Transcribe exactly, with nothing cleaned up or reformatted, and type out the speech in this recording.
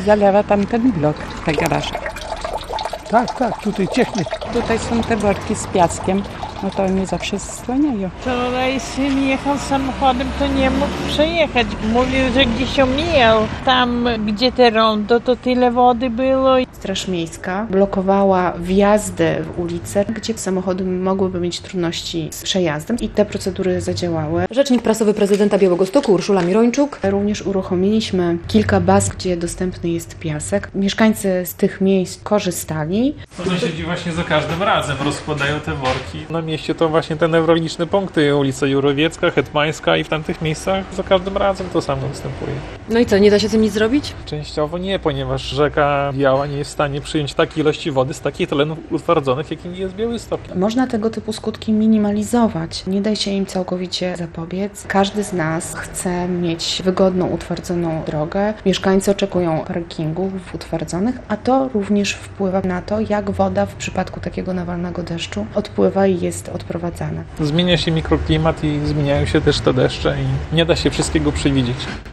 zalewa tamten blok, te garaże. Tak, tak, tutaj cieknie. Tutaj są te worki z piaskiem, no to oni zawsze zasłaniają. Wczoraj syn jechał samochodem, to nie mógł przejechać. Mówił, że gdzieś omijał. Tam, gdzie te rondo, to tyle wody było. Straż Miejska blokowała wjazdy w ulice, gdzie samochody mogłyby mieć trudności z przejazdem i te procedury zadziałały. Rzecznik prasowy prezydenta Białegostoku Urszula Mirończuk. Również uruchomiliśmy kilka baz, gdzie dostępny jest piasek. Mieszkańcy z tych miejsc korzystali. Sąsiedzi właśnie za każdym razem rozkładają te worki. Na mieście to właśnie te newralgiczne punkty, ulica Jurowiecka, Hetmańska i w tamtych miejscach za każdym razem to samo występuje. No i co, nie da się z tym nic zrobić? Częściowo nie, ponieważ rzeka Biała nie jest w stanie przyjąć takiej ilości wody z takich terenów utwardzonych, jakim jest Białystok. Można tego typu skutki minimalizować. Nie da się im całkowicie zapobiec. Każdy z nas chce mieć wygodną, utwardzoną drogę. Mieszkańcy oczekują parkingów utwardzonych, a to również wpływa na to, jak woda w przypadku takiego nawalnego deszczu odpływa i jest odprowadzana. Zmienia się mikroklimat i zmieniają się też te deszcze i nie da się wszystkiego przewidzieć.